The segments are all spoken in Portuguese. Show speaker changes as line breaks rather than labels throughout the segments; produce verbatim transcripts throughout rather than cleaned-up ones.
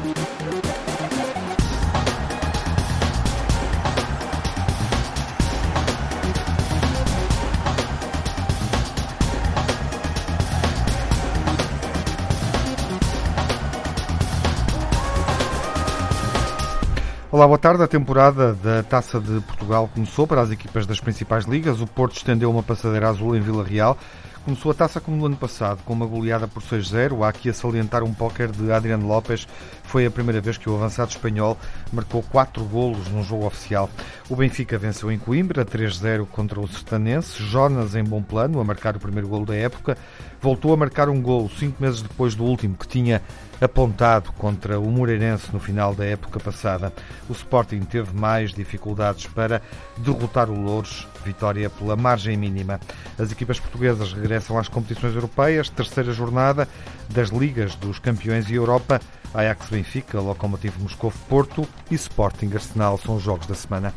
Olá, boa tarde. A temporada da Taça de Portugal começou para as equipas das principais ligas. O Porto estendeu uma passadeira azul em Vila Real. Começou a taça como no ano passado, com uma goleada por seis zero. Há aqui a salientar um póquer de Adriano Lopes. Foi a primeira vez que o avançado espanhol marcou quatro golos num jogo oficial. O Benfica venceu em Coimbra, três zero contra o Sertanense. Jonas em bom plano, a marcar o primeiro golo da época. Voltou a marcar um golo cinco meses depois do último, que tinha apontado contra o Moreirense no final da época passada. O Sporting teve mais dificuldades para derrotar o Louros, vitória pela margem mínima. As equipas portuguesas regressam às competições europeias, terceira jornada das Ligas dos Campeões e Europa. Ajax Benfica, Lokomotiv Moscovo Porto e Sporting Arsenal são os jogos da semana.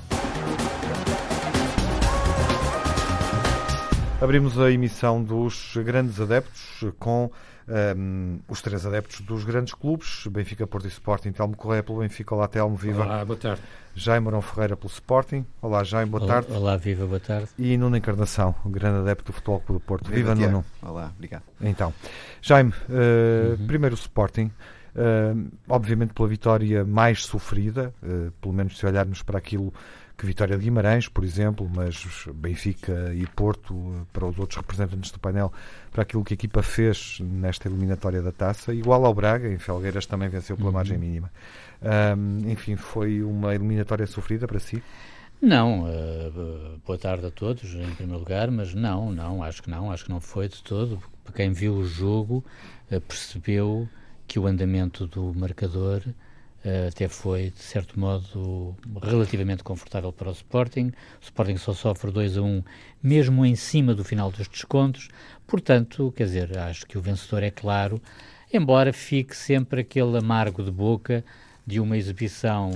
Abrimos a emissão dos grandes adeptos com um, os três adeptos dos grandes clubes, Benfica, Porto e Sporting. Telmo Correia pelo Benfica. Olá, Telmo, viva.
Olá, boa tarde.
Jaime Mourão Ferreira pelo Sporting. Olá, Jaime, boa
olá,
tarde.
Olá, viva, boa tarde.
E Nuno Encarnação, o grande adepto do Futebol Clube do Porto. Viva,
Viva
Nuno.
Olá, obrigado.
Então, Jaime, uh,
uhum.
primeiro o Sporting. Uh, obviamente pela vitória mais sofrida, uh, pelo menos se olharmos para aquilo que Vitória de Guimarães, por exemplo, mas Benfica e Porto, uh, para os outros representantes do painel, para aquilo que a equipa fez nesta eliminatória da Taça, igual ao Braga, em Felgueiras também venceu pela
uhum.
margem mínima. Um, enfim, foi uma eliminatória sofrida para si?
Não, uh, boa tarde a todos, em primeiro lugar, mas não, não, acho que não, acho que não foi de todo. Para quem viu o jogo, uh, percebeu que o andamento do marcador uh, até foi, de certo modo, relativamente confortável para o Sporting. O Sporting só sofre dois a um, mesmo em cima do final dos descontos. Portanto, quer dizer, acho que o vencedor é claro, embora fique sempre aquele amargo de boca de uma exibição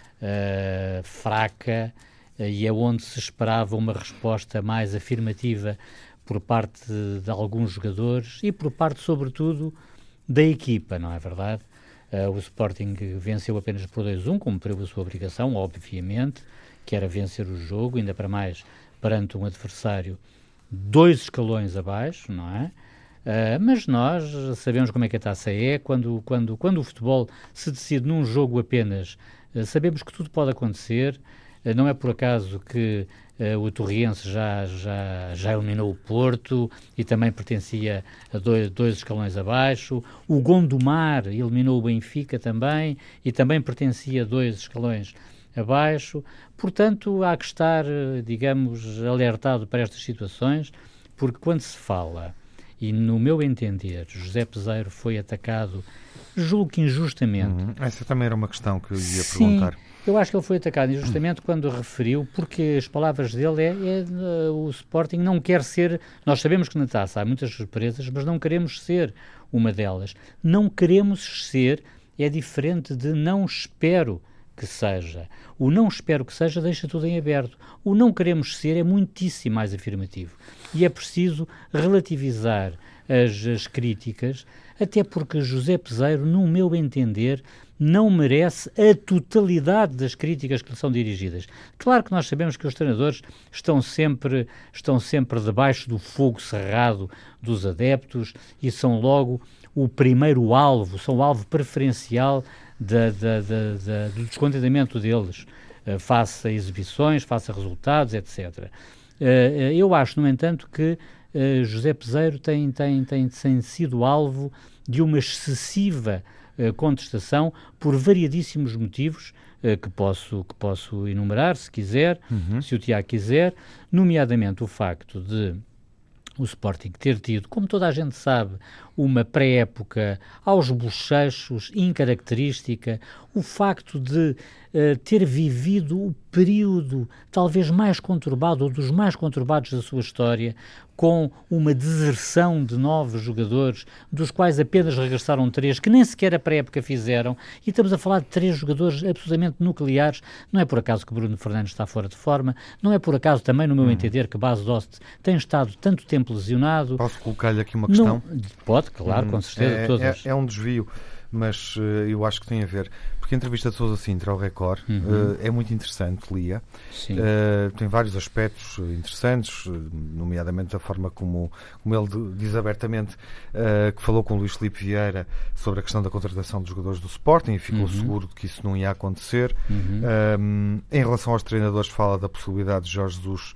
uh, fraca, uh, e é onde se esperava uma resposta mais afirmativa por parte de, de alguns jogadores e por parte, sobretudo, da equipa, não é verdade? Uh, o Sporting venceu apenas por dois a um, cumpriu a sua obrigação, obviamente, que era vencer o jogo, ainda para mais perante um adversário dois escalões abaixo, não é? Uh, mas nós sabemos como é que a taça é, quando, quando, quando o futebol se decide num jogo apenas, uh, sabemos que tudo pode acontecer. Uh, não é por acaso que Uh, o Torriense já, já, já eliminou o Porto e também pertencia a dois, dois escalões abaixo. O Gondomar eliminou o Benfica também e também pertencia a dois escalões abaixo. Portanto, há que estar, digamos, alertado para estas situações, porque quando se fala, e no meu entender, José Peseiro foi atacado, julgo que injustamente.
Uhum. Essa também era uma questão que eu ia
Sim.
perguntar.
Eu acho que ele foi atacado injustamente quando referiu, porque as palavras dele é, é uh, o Sporting não quer ser, nós sabemos que na taça há muitas surpresas, mas não queremos ser uma delas. Não queremos ser é diferente de não espero que seja. O não espero que seja deixa tudo em aberto. O não queremos ser é muitíssimo mais afirmativo. E é preciso relativizar as, as críticas, até porque José Peseiro, no meu entender, não merece a totalidade das críticas que lhe são dirigidas. Claro que nós sabemos que os treinadores estão sempre, estão sempre debaixo do fogo cerrado dos adeptos e são logo o primeiro alvo, são o alvo preferencial da, da, da, da, do descontentamento deles, uh, face a exibições, face a resultados, etcétera. Uh, eu acho, no entanto, que uh, José Peseiro tem, tem, tem, tem sido alvo de uma excessiva contestação por variadíssimos motivos uh, que, posso, que posso enumerar, se quiser, uhum. se o Tiago quiser, nomeadamente o facto de o Sporting ter tido, como toda a gente sabe, uma pré-época aos bochechos, incaracterística, o facto de uh, ter vivido o período talvez mais conturbado, ou dos mais conturbados da sua história, com uma deserção de novos jogadores, dos quais apenas regressaram três, que nem sequer a pré-época fizeram, e estamos a falar de três jogadores absolutamente nucleares. Não é por acaso que Bruno Fernandes está fora de forma, não é por acaso também, no meu hum. entender, que Bas Dost tem estado tanto tempo lesionado.
Posso colocar-lhe aqui uma questão?
Não, pode, claro, hum, com certeza,
é,
todas.
É, é um desvio. mas uh, eu acho que tem a ver, porque a entrevista de Sousa Sintra ao Record uhum. uh, é muito interessante, Lia. Uh, tem vários aspectos interessantes, nomeadamente a forma como, como ele diz abertamente uh, que falou com o Luís Filipe Vieira sobre a questão da contratação dos jogadores do Sporting e ficou uhum. seguro de que isso não ia acontecer. Uhum. Um, em relação aos treinadores, fala da possibilidade de Jorge Jesus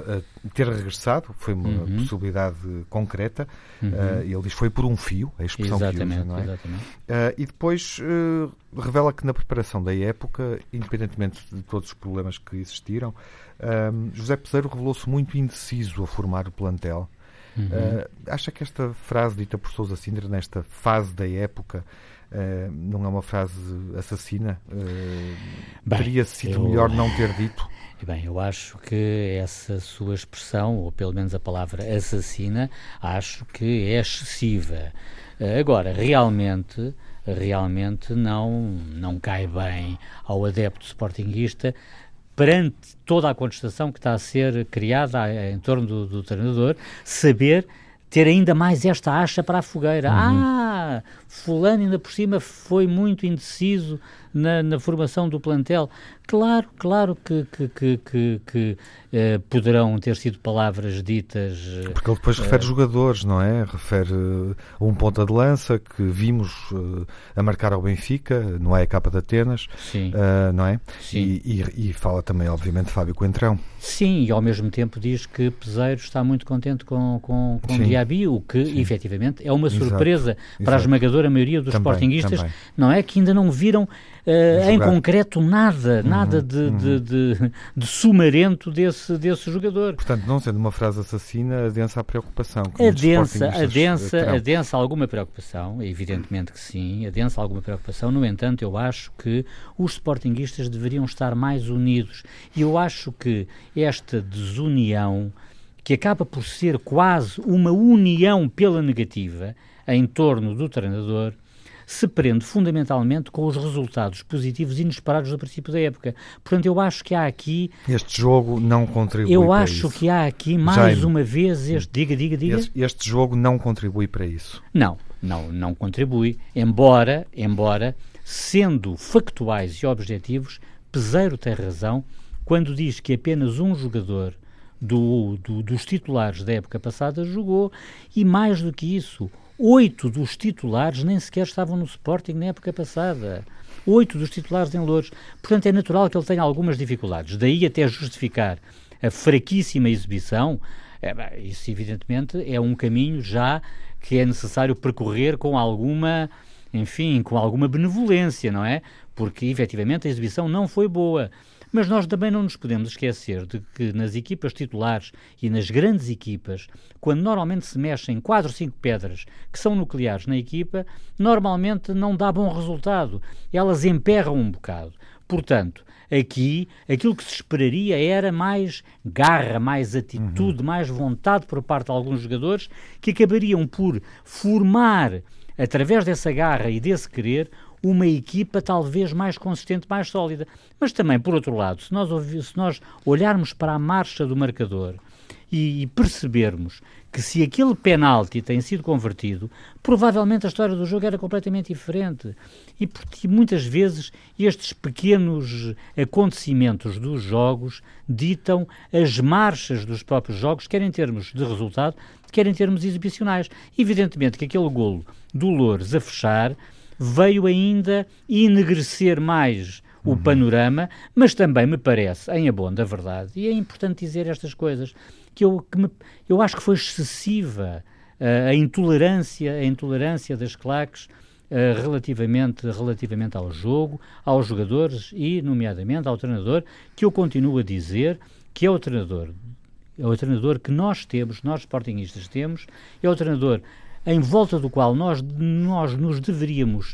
ter regressado, foi uma uhum. possibilidade concreta. Uhum. Uh, ele diz que foi por um fio, a expressão
exatamente,
que usa, não é?
Exatamente.
Uh, e depois uh, revela que na preparação da época, independentemente de todos os problemas que existiram, uh, José Peseiro revelou-se muito indeciso a formar o plantel. Uhum. Uh, acha que esta frase dita por Sousa Sintra, nesta fase da época, uh, não é uma frase assassina? Uh, Bem, teria sido eu... melhor não ter dito?
Bem, eu acho que essa sua expressão, ou pelo menos a palavra assassina, acho que é excessiva. Agora, realmente, realmente não, não cai bem ao adepto sportinguista, perante toda a contestação que está a ser criada em torno do, do treinador, saber ter ainda mais esta acha para a fogueira. Uhum. Ah, fulano ainda por cima foi muito indeciso na, na formação do plantel. Claro, claro que, que, que, que, que eh, poderão ter sido palavras ditas...
Porque ele depois eh, refere jogadores, não é? Refere uh, um ponta de lança que vimos uh, a marcar ao Benfica, no A E K de Atenas,
sim.
Uh, não é?
Sim.
E, e, e fala também, obviamente, de Fábio Coentrão.
Sim, e ao mesmo tempo diz que Peseiro está muito contente com, com, com o Diaby, o que, sim. efetivamente, é uma surpresa exato, para exato. a esmagadora maioria dos também, sportinguistas, também. não é? Que ainda não viram uh, em concreto nada, uhum, nada de, uhum. de, de, de sumarento desse, desse jogador.
Portanto, não sendo uma frase assassina, adensa a preocupação.
Adensa, adensa, adensa alguma preocupação, evidentemente que sim, adensa alguma preocupação. No entanto, eu acho que os sportinguistas deveriam estar mais unidos, e eu acho que esta desunião, que acaba por ser quase uma união pela negativa em torno do treinador, se prende fundamentalmente com os resultados positivos inesperados do princípio da época. Portanto, eu acho que há aqui...
Este jogo não contribui
eu
para
acho
isso.
que há aqui, mais Jaime, uma vez, este... Diga, diga, diga.
Este, este jogo não contribui para isso.
Não, não, não contribui. Embora, embora, sendo factuais e objetivos, Peseiro tem razão quando diz que apenas um jogador do, do, dos titulares da época passada jogou, e mais do que isso, oito dos titulares nem sequer estavam no Sporting na época passada. Oito dos titulares em Loures. Portanto, é natural que ele tenha algumas dificuldades. Daí até justificar a fraquíssima exibição, é, isso evidentemente é um caminho já que é necessário percorrer com alguma, enfim, com alguma benevolência, não é? Porque, efetivamente, a exibição não foi boa. Mas nós também não nos podemos esquecer de que nas equipas titulares e nas grandes equipas, quando normalmente se mexem quatro ou cinco pedras que são nucleares na equipa, normalmente não dá bom resultado. Elas emperram um bocado. Portanto, aqui, aquilo que se esperaria era mais garra, mais atitude, uhum. mais vontade por parte de alguns jogadores que acabariam por formar, através dessa garra e desse querer, uma equipa talvez mais consistente, mais sólida. Mas também, por outro lado, se nós, se nós olharmos para a marcha do marcador e, e percebermos que se aquele penalti tem sido convertido, provavelmente a história do jogo era completamente diferente. E, e muitas vezes estes pequenos acontecimentos dos jogos ditam as marchas dos próprios jogos, quer em termos de resultado, quer em termos exibicionais. Evidentemente que aquele golo do Loures a fechar veio ainda enegrecer mais o uhum. panorama, mas também me parece, em abono da verdade, e é importante dizer estas coisas, que eu, que me, eu acho que foi excessiva uh, a intolerância, a intolerância das claques uh, relativamente, relativamente ao jogo, aos jogadores e, nomeadamente, ao treinador, que eu continuo a dizer que é o treinador, é o treinador que nós temos, nós sportinguistas temos, é o treinador em volta do qual nós, nós nos deveríamos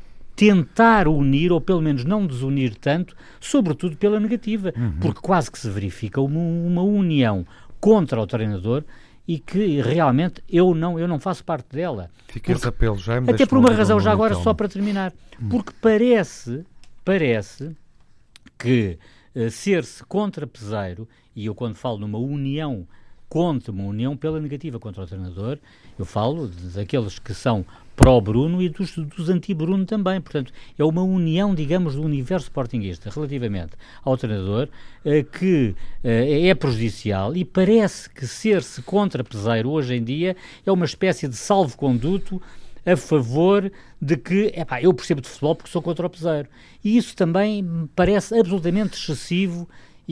tentar unir, ou pelo menos não desunir tanto, sobretudo pela negativa, uhum. porque quase que se verifica uma, uma união contra o treinador e que realmente eu não, eu não faço parte dela.
Fica esse apelo, já
até por uma razão, já agora, então. Só para terminar, uhum. porque parece, parece que uh, ser-se contra Peseiro, e eu quando falo numa união contra uma união pela negativa contra o treinador, eu falo daqueles que são pró-Bruno e dos, dos anti-Bruno também. Portanto, é uma união, digamos, do universo sportinguista relativamente ao treinador uh, que uh, é prejudicial, e parece que ser-se contra Peseiro hoje em dia é uma espécie de salvo-conduto a favor de que, epá, eu percebo de futebol porque sou contra o Peseiro. E isso também me parece absolutamente excessivo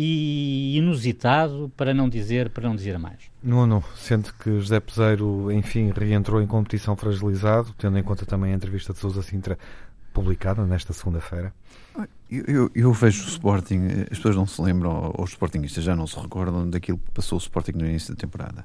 e inusitado, para não dizer, para não dizer mais.
Nuno, sente que José Peseiro, enfim, reentrou em competição fragilizado, tendo em conta também a entrevista de Sousa Sintra publicada nesta segunda-feira?
Eu, eu, eu vejo o Sporting, as pessoas não se lembram, ou os sportinguistas já não se recordam daquilo que passou o Sporting no início da temporada.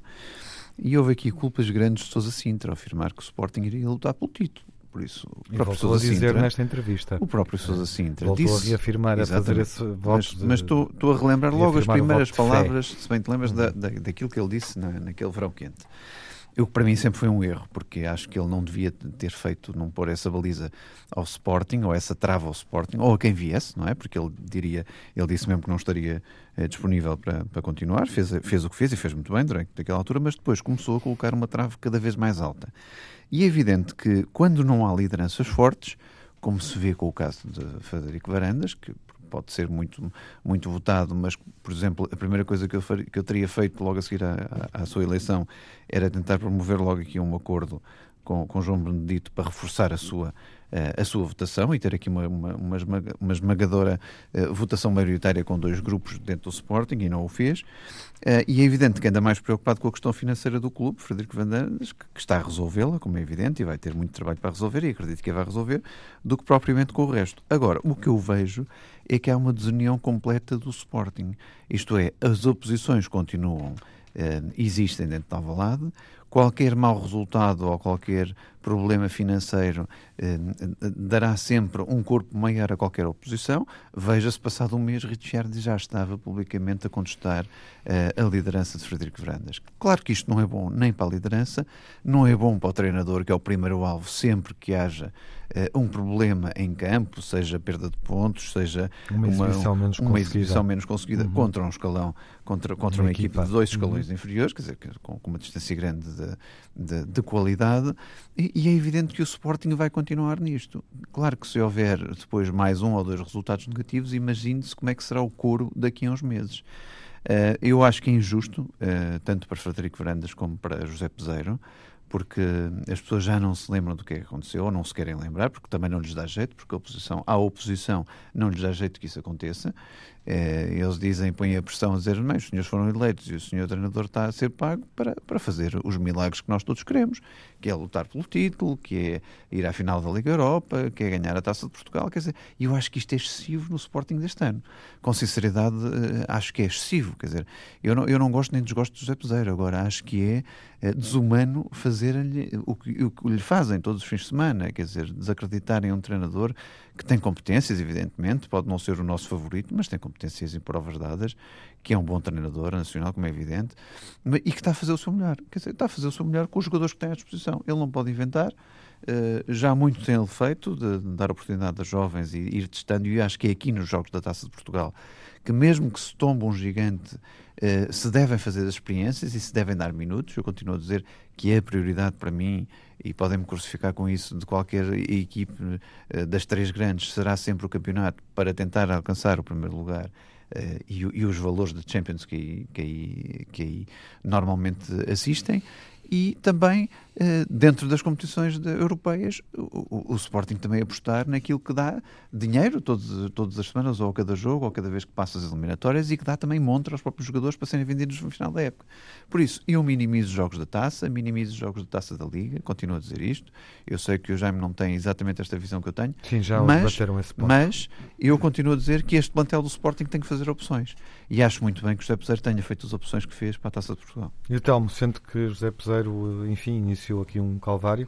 E houve aqui culpas grandes de Sousa Sintra ao afirmar que o Sporting iria lutar pelo título. Por isso, o
e
próprio
voltou
Sousa
a dizer
Sintra,
nesta entrevista.
O próprio Sousa Sintra
voltou
disse,
a reafirmar, a fazer esse voto.
Mas estou a relembrar logo as primeiras palavras,
se
bem te lembras, da, da, daquilo que ele disse na, naquele verão quente. Eu, para mim sempre foi um erro, porque acho que ele não devia ter feito, não pôr essa baliza ao Sporting, ou essa trava ao Sporting, ou a quem viesse, não é? Porque ele diria, ele disse mesmo que não estaria eh, disponível para, para continuar, fez, fez o que fez e fez muito bem durante aquela altura, mas depois começou a colocar uma trave cada vez mais alta. E é evidente que quando não há lideranças fortes, como se vê com o caso de Frederico Varandas, que pode ser muito, muito votado, mas, por exemplo, a primeira coisa que eu, faria, que eu teria feito logo a seguir à, à, à sua eleição era tentar promover logo aqui um acordo com, com João Benedito para reforçar a sua, uh, a sua votação e ter aqui uma, uma, uma, esmaga, uma esmagadora uh, votação maioritária com dois grupos dentro do Sporting, e não o fez. Uh, e é evidente que anda mais preocupado com a questão financeira do clube, Frederico Varandas, que, que está a resolvê-la, como é evidente, e vai ter muito trabalho para resolver, e acredito que a vai resolver, do que propriamente com o resto. Agora, o que eu vejo é que há uma desunião completa do Sporting. Isto é, as oposições continuam, eh, existem dentro de Alvalade, qualquer mau resultado ou qualquer problema financeiro eh, dará sempre um corpo maior a qualquer oposição. Veja-se, passado um mês, Richard já estava publicamente a contestar eh, a liderança de Frederico Varandas. Claro que isto não é bom nem para a liderança, não é bom para o treinador, que é o primeiro alvo sempre que haja eh, um problema em campo, seja perda de pontos, seja
uma exibição
uma,
menos
uma
conseguida,
exibição menos conseguida uhum. contra um escalão, contra, contra uma, uma equipe de dois escalões uhum. inferiores, quer dizer, com, com uma distância grande de, de, de qualidade, e, e é evidente que o Sporting vai continuar nisto. Claro que se houver depois mais um ou dois resultados negativos, imagine-se como é que será o coro daqui a uns meses. Uh, eu acho que é injusto, uh, tanto para Frederico Varandas como para José Peseiro, porque as pessoas já não se lembram do que é que aconteceu, ou não se querem lembrar, porque também não lhes dá jeito, porque a oposição, à oposição não lhes dá jeito que isso aconteça. É, eles dizem, põem a pressão a dizer, mas os senhores foram eleitos e o senhor treinador está a ser pago para, para fazer os milagres que nós todos queremos, que é lutar pelo título, que é ir à final da Liga Europa, que é ganhar a Taça de Portugal. Quer dizer, eu acho que isto é excessivo no Sporting deste ano. Com sinceridade, acho que é excessivo. Quer dizer, eu não, eu não gosto nem desgosto de José Peseiro, agora acho que é, é desumano fazer-lhe o que, o que lhe fazem todos os fins de semana, quer dizer, desacreditarem um treinador que tem competências, evidentemente, pode não ser o nosso favorito, mas tem competências e provas dadas, que é um bom treinador nacional, como é evidente, e que está a fazer o seu melhor. Quer dizer, está a fazer o seu melhor com os jogadores que tem à disposição. Ele não pode inventar, uh, já há muito tem ele feito, de, de dar oportunidade aos jovens e ir testando, e acho que é aqui nos Jogos da Taça de Portugal, que mesmo que se tombe um gigante, uh, se devem fazer as experiências e se devem dar minutos. Eu continuo a dizer que é a prioridade para mim, e podem-me crucificar com isso, de qualquer equipe uh, das três grandes, será sempre o campeonato para tentar alcançar o primeiro lugar uh, e, e os valores de Champions que aí, que aí, que aí normalmente assistem. E também, eh, dentro das competições de, europeias, o, o, o Sporting também apostar naquilo que dá dinheiro todos, todas as semanas, ou a cada jogo, ou cada vez que passa as eliminatórias, e que dá também montra aos próprios jogadores para serem vendidos no final da época. Por isso, eu minimizo os jogos da Taça, minimizo os jogos da Taça da Liga, continuo a dizer isto. Eu sei que o Jaime não tem exatamente esta visão que eu tenho.
Sim, já
mas,
bateram esse ponto.
Mas eu continuo a dizer que este plantel do Sporting tem que fazer opções. E acho muito bem que o José Peseiro tenha feito as opções que fez para a Taça de Portugal.
E o Telmo, sente que José Peseiro, enfim, iniciou aqui um calvário?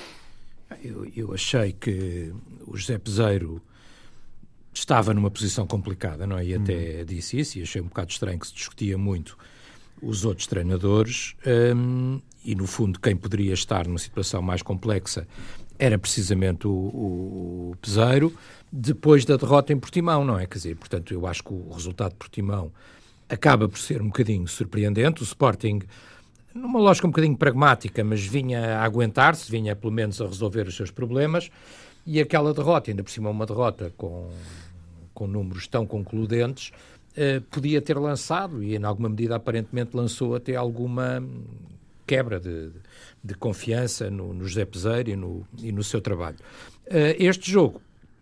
Eu, eu achei que o José Peseiro estava numa posição complicada, não é? E até hum. disse isso, e achei um bocado estranho que se discutia muito os outros treinadores, um, e no fundo quem poderia estar numa situação mais complexa era precisamente o, o Peseiro, depois da derrota em Portimão, não é? Quer dizer, portanto, eu acho que o resultado de Portimão acaba por ser um bocadinho surpreendente. O Sporting numa lógica um bocadinho pragmática, mas vinha a aguentar-se, vinha pelo menos a resolver os seus problemas, e aquela derrota, ainda por cima uma derrota com, com números tão concludentes, eh, podia ter lançado, e em alguma medida aparentemente lançou até alguma quebra de, de confiança no, no José Peseiro e no, e no seu trabalho. Uh, este jogo,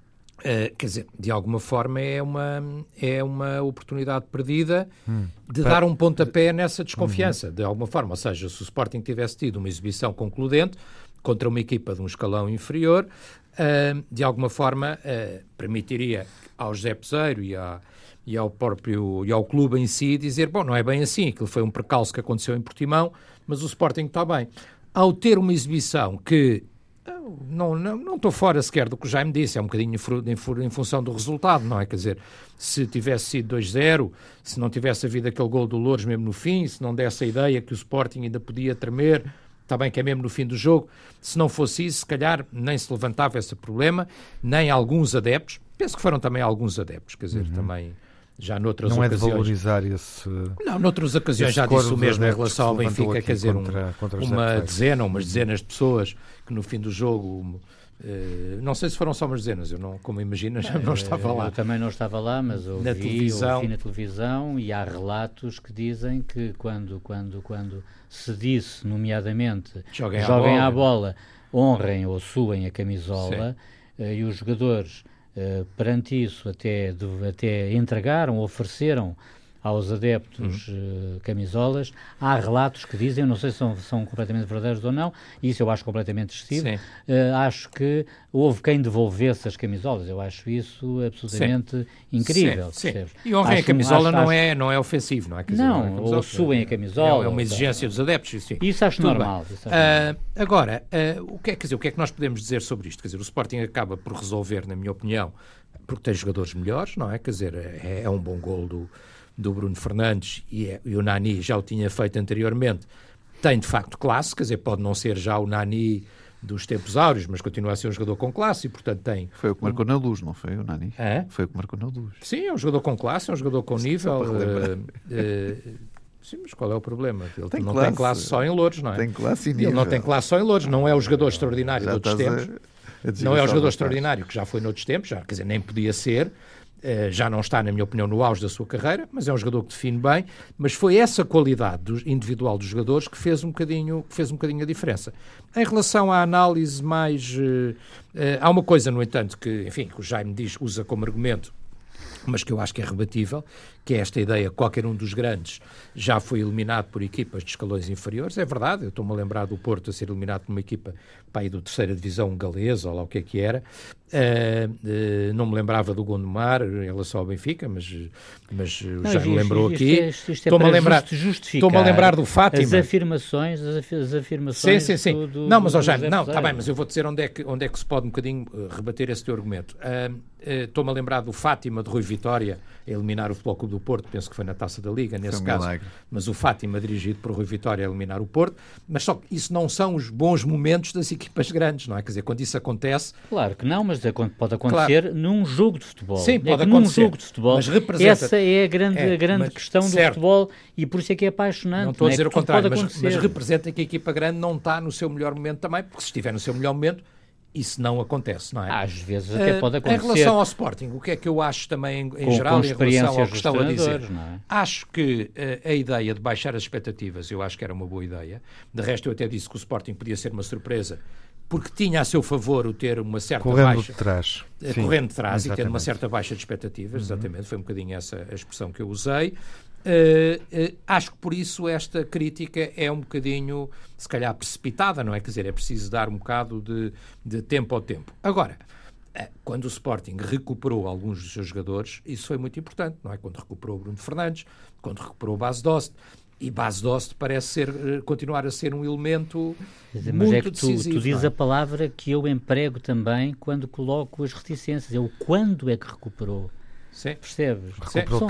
uh, quer dizer, de alguma forma é uma, é uma oportunidade perdida hum. de dar um pontapé nessa desconfiança, uhum. de alguma forma. Ou seja, se o Sporting tivesse tido uma exibição concludente contra uma equipa de um escalão inferior, uh, de alguma forma uh, permitiria ao José Peseiro e, à, e ao próprio e ao clube em si dizer, bom, não é bem assim, aquilo foi um percalço que aconteceu em Portimão, mas o Sporting está bem. Ao ter uma exibição que não, não, não estou fora sequer do que o Jaime disse, é um bocadinho em, em, em função do resultado, não é? Quer dizer, se tivesse sido dois zero, se não tivesse havido aquele gol do Loures mesmo no fim, se não desse a ideia que o Sporting ainda podia tremer, está bem que é mesmo no fim do jogo, se não fosse isso, se calhar nem se levantava esse problema, nem alguns adeptos, penso que foram também alguns adeptos, quer dizer, uhum. também... Já noutras
não
ocasiões...
Não é de valorizar esse...
Não, noutras ocasiões já disse o mesmo em relação ao Benfica, quer dizer, contra, um, contra uma dezena, umas dezenas de pessoas que no fim do jogo... Uh, não sei se foram só umas dezenas, eu não, como imaginas, já não estava lá.
Eu também não estava lá, mas ouvi na televisão, ouvi na televisão e há relatos que dizem que quando, quando, quando se disse, nomeadamente, joguem, joguem à, bola. à bola, honrem ou suem a camisola, uh, e os jogadores... Uh, perante isso até, de, até entregaram, ofereceram aos adeptos uhum. uh, camisolas. Há relatos que dizem, não sei se são, são completamente verdadeiros ou não, isso eu acho completamente excessivo, uh, acho que houve quem devolvesse as camisolas, eu acho isso absolutamente sim. incrível.
Sim, sim. E honrem a camisola acho, não, acho... É, não é ofensivo, não é? Quer dizer,
não,
não é camisola,
ou suem a camisola.
É, é uma exigência dos adeptos. Sim.
Isso acho Tudo normal. Isso acho
uh,
normal.
Agora, uh, o, que é, quer dizer, o que é que nós podemos dizer sobre isto? Quer dizer, o Sporting acaba por resolver, na minha opinião, porque tem jogadores melhores, não é? Quer dizer, é, é um bom gol do, do Bruno Fernandes e, é, e o Nani já o tinha feito anteriormente. Tem, de facto, classe, quer dizer, pode não ser já o Nani dos tempos áureos, mas continua a ser um jogador com classe e, portanto, tem...
Foi o que marcou um... na Luz, não foi o Nani?
É?
Foi o que marcou na Luz.
Sim, é um jogador com classe, é um jogador com nível... Uh, uh, sim, mas qual é o problema? Ele
tem
não
classe.
tem classe só em Louros, não é?
Tem classe e nível.
Ele não tem classe só em Louros, não é o jogador extraordinário já de outros tempos. A, a não é o jogador extraordinário que já foi noutros tempos, já, quer dizer, nem podia ser, Uh, já não está, na minha opinião, no auge da sua carreira, mas é um jogador que define bem, mas foi essa qualidade do, individual dos jogadores que fez um bocadinho, que fez um bocadinho a diferença. Em relação à análise mais... Uh, uh, há uma coisa, no entanto, que, enfim, que o Jaime diz, usa como argumento, mas que eu acho que é rebatível, que é esta ideia que qualquer um dos grandes já foi eliminado por equipas de escalões inferiores. É verdade, eu estou-me a lembrar do Porto a ser eliminado por uma equipa pá, do terceira divisão galesa, ou lá o que é que era. Uh, uh, não me lembrava do Gondomar em relação ao Benfica, mas, mas não, já me lembrou
isto,
aqui.
Isto é, isto é estou-me a lembrar,
estou-me a lembrar do Fátima.
As afirmações, as, af as afirmações
sim, sim, sim.
Do, do,
não, mas,
do,
oh, Jaime, não, está bem, mas eu vou dizer onde é que, onde é que se pode um bocadinho uh, rebater esse teu argumento. Uh, uh, estou-me a lembrar do Fátima, de Rui Vitória, a eliminar o Futebol Clube do Porto, penso que foi na Taça da Liga, nesse
um
caso.
Milagre.
Mas o Fátima, dirigido por Rui Vitória, a eliminar o Porto. Mas só que isso não são os bons momentos das equipas grandes, não é? Quer dizer, quando isso acontece...
Claro que não, mas pode acontecer claro. num jogo de futebol.
Sim,
é
pode
que
acontecer.
Num jogo de futebol,
mas representa...
essa é a grande,
é,
a grande
mas,
questão
certo.
do futebol e por isso é que é apaixonante.
Não estou a dizer
é?
o contrário, mas,
mas
representa que a equipa grande não está no seu melhor momento também, porque se estiver no seu melhor momento, isso não acontece, não é?
Às vezes até uh, pode acontecer.
Em relação ao Sporting, o que é que eu acho também, em, em com, geral, com em relação ao que estão a dizer?
Não é?
Acho que uh, a ideia de baixar as expectativas, eu acho que era uma boa ideia. De resto, eu até disse que o Sporting podia ser uma surpresa, porque tinha a seu favor o ter uma certa
correndo
baixa...
De trás.
Uh,
Sim,
correndo de trás exatamente. E ter uma certa baixa de expectativas, uhum. exatamente, foi um bocadinho essa a expressão que eu usei. Uh, uh, acho que por isso esta crítica é um bocadinho, se calhar, precipitada, não é? Quer dizer, é preciso dar um bocado de, de tempo ao tempo. Agora, uh, quando o Sporting recuperou alguns dos seus jogadores, isso foi muito importante, não é? Quando recuperou o Bruno Fernandes, quando recuperou o Bas Dost, e Bas Dost parece ser, uh, continuar a ser um elemento
mas
muito
é que tu,
decisivo.
Tu dizes
é?
a palavra que eu emprego também quando coloco as reticências, é o quando é que recuperou.
Sim.
Percebes?
Recuperou
São,
tarde.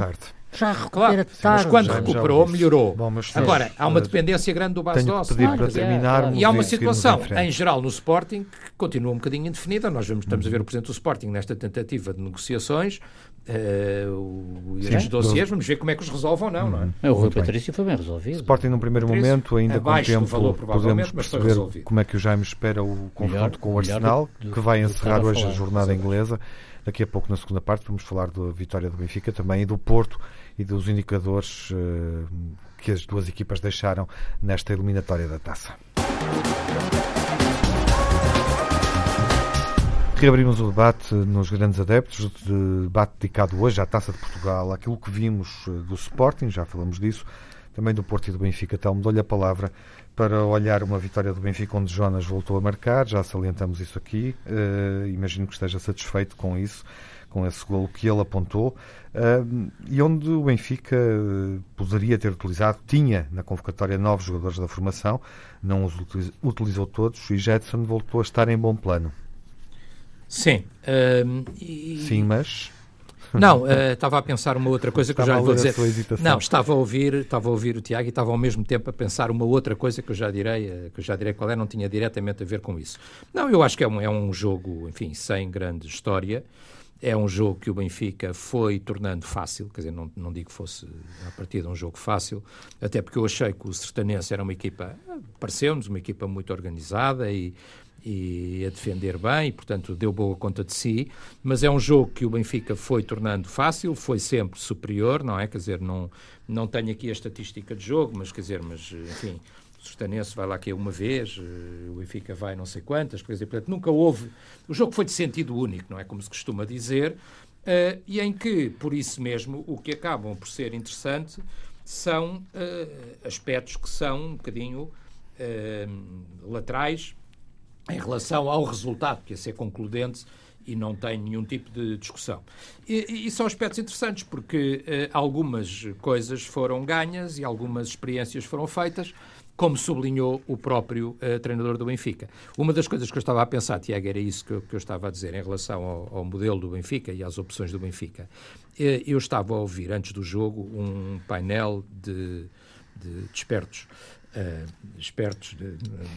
Já recupera
claro,
tarde.
mas quando
já,
recuperou,
já
melhorou.
Bom, mas,
Agora, há uma dependência grande do base
tenho
doce.
que pedir
claro,
para terminarmos.
E há uma
e
situação,
em
em geral, no Sporting, que continua um bocadinho indefinida. Nós vemos, estamos a ver o Presidente do Sporting nesta tentativa de negociações, uh, o, e os dossiês, vamos ver como é que os resolve ou não, não é?
É, o Rui Patrício foi bem resolvido.
Sporting, num primeiro momento, ainda com
abaixo do
tempo,
valor, provavelmente,
podemos
mas foi
perceber
resolvido.
como é que o Jaime espera o confronto
Melhor-
com o Arsenal,
melhor do-
que vai
do que
encerrar
estava a
hoje a
falar.
jornada inglesa. Daqui a pouco, na segunda parte, vamos falar da vitória do Benfica também e do Porto e dos indicadores eh, que as duas equipas deixaram nesta eliminatória da Taça. Reabrimos o debate nos grandes adeptos, o debate dedicado hoje à Taça de Portugal, aquilo que vimos do Sporting, já falamos disso, também do Porto e do Benfica. Telmo, dou-lhe a palavra para olhar uma vitória do Benfica onde Jonas voltou a marcar, já salientamos isso aqui, uh, imagino que esteja satisfeito com isso, com esse golo que ele apontou, uh, e onde o Benfica uh, poderia ter utilizado, tinha na convocatória nove jogadores da formação, não os utilizou, utilizou todos, e Jetson voltou a estar em bom plano.
Sim. Um, e...
Sim, mas...
Não, uh, estava a pensar uma outra coisa que
estava
eu já lhe vou
a ler a
dizer.
sua hesitação.
Não, estava a ouvir, estava a ouvir o Tiago e estava ao mesmo tempo a pensar uma outra coisa que eu já direi, uh, que eu já direi qual é, não tinha diretamente a ver com isso. Não, eu acho que é um, é um jogo, enfim, sem grande história. É um jogo que o Benfica foi tornando fácil, quer dizer, não, não digo que fosse a partida um jogo fácil, até porque eu achei que o Sertanense era uma equipa, pareceu-nos, uma equipa muito organizada e e a defender bem, e portanto deu boa conta de si, mas é um jogo que o Benfica foi tornando fácil, foi sempre superior, não é? Quer dizer, não, não tenho aqui a estatística de jogo, mas quer dizer, mas enfim, o Sertanense vai lá que é uma vez, o Benfica vai não sei quantas, quer dizer, portanto nunca houve, o jogo foi de sentido único, não é? Como se costuma dizer, uh, e em que, por isso mesmo, o que acabam por ser interessante são uh, aspectos que são um bocadinho uh, laterais em relação ao resultado, que é ser concludente e não tem nenhum tipo de discussão. E, e são aspectos interessantes, porque eh, algumas coisas foram ganhas e algumas experiências foram feitas, como sublinhou o próprio eh, treinador do Benfica. Uma das coisas que eu estava a pensar, Tiago, era isso que eu, que eu estava a dizer em relação ao, ao modelo do Benfica e às opções do Benfica. Eh, eu estava a ouvir, antes do jogo, um painel de, de, de expertos, Uh, expertos de,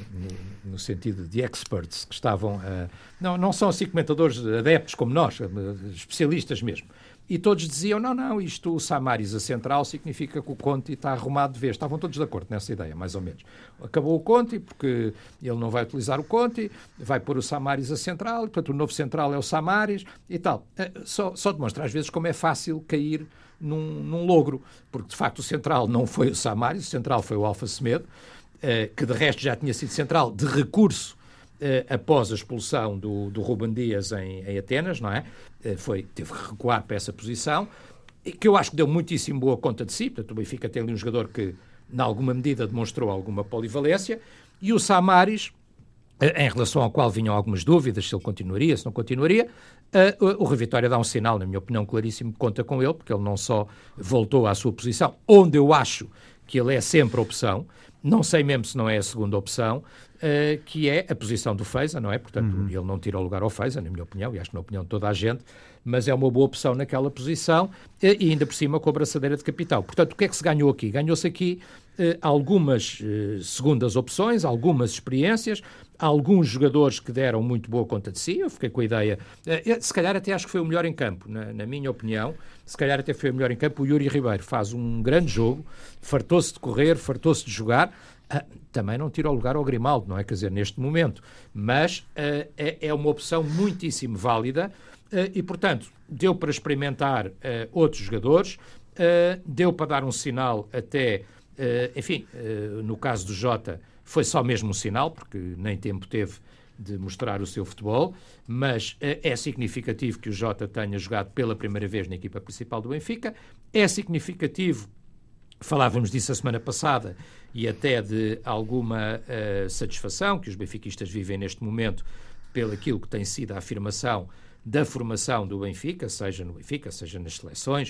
no, no sentido de experts que estavam uh, não, não são assim comentadores adeptos como nós, uh, especialistas mesmo, e todos diziam, não, não, isto o Samaris a central significa que o Conte está arrumado de vez. Estavam todos de acordo nessa ideia, mais ou menos. Acabou o Conte porque ele não vai utilizar o Conte, vai pôr o Samaris a central, portanto o novo central é o Samaris e tal. Uh, só, só demonstra às vezes como é fácil cair Num, num logro, porque de facto o central não foi o Samaris, o central foi o Alfa Semedo, eh, que de resto já tinha sido central de recurso eh, após a expulsão do, do Ruben Dias em, em Atenas, não é? Eh, foi, teve que recuar para essa posição, e que eu acho que deu muitíssimo boa conta de si. Portanto, o Benfica tem ali um jogador que, em alguma medida, demonstrou alguma polivalência, e o Samaris, em relação ao qual vinham algumas dúvidas, se ele continuaria, se não continuaria, uh, o Rui Vitória dá um sinal, na minha opinião, claríssimo, que conta com ele, porque ele não só voltou à sua posição, onde eu acho que ele é sempre a opção, não sei mesmo se não é a segunda opção, uh, que é a posição do Feiza, não é? Portanto, uhum. ele não tira o lugar ao Feiza, na minha opinião, e acho que na opinião de toda a gente, mas é uma boa opção naquela posição, e ainda por cima com a braçadeira de capitão. Portanto, o que é que se ganhou aqui? Ganhou-se aqui uh, algumas uh, segundas opções, algumas experiências, alguns jogadores que deram muito boa conta de si. Eu fiquei com a ideia, uh, se calhar até acho que foi o melhor em campo, na, na minha opinião, se calhar até foi o melhor em campo. O Yuri Ribeiro faz um grande jogo, fartou-se de correr, fartou-se de jogar, uh, também não tira o lugar ao Grimaldo, não é? Quer dizer, neste momento, mas uh, é, é uma opção muitíssimo válida. Uh, e, portanto, deu para experimentar uh, outros jogadores, uh, deu para dar um sinal até, uh, enfim, uh, no caso do Jota, foi só mesmo um sinal, porque nem tempo teve de mostrar o seu futebol, mas uh, é significativo que o Jota tenha jogado pela primeira vez na equipa principal do Benfica, é significativo, falávamos disso a semana passada, e até de alguma uh, satisfação que os benfiquistas vivem neste momento pelo aquilo que tem sido a afirmação da formação do Benfica, seja no Benfica, seja nas seleções,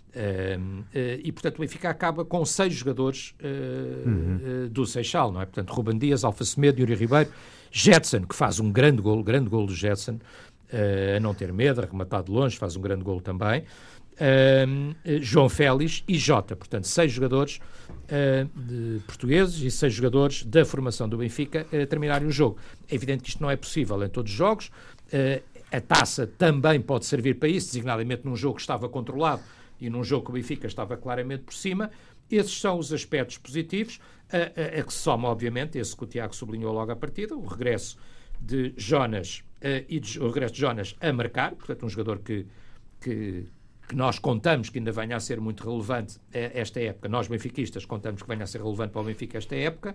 uh, uh, e portanto o Benfica acaba com seis jogadores uh, uhum. uh, do Seixal, não é? Portanto, Ruben Dias, Alfa Semedo, Yuri Ribeiro, Jetson, que faz um grande golo, grande golo do Jetson, uh, a não ter medo, a rematar de longe, faz um grande golo também. Uh, João Félix e Jota, portanto seis jogadores uh, de portugueses e seis jogadores da formação do Benfica a uh, terminarem o jogo. É evidente que isto não é possível em todos os jogos, uh, a taça também pode servir para isso, designadamente num jogo que estava controlado e num jogo que o Benfica estava claramente por cima. Esses são os aspectos positivos, a, a, a que se soma obviamente, esse que o Tiago sublinhou logo à partida, o regresso de Jonas, uh, e de, o regresso de Jonas a marcar, portanto um jogador que, que que nós contamos que ainda venha a ser muito relevante esta época, nós benfiquistas contamos que venha a ser relevante para o Benfica esta época,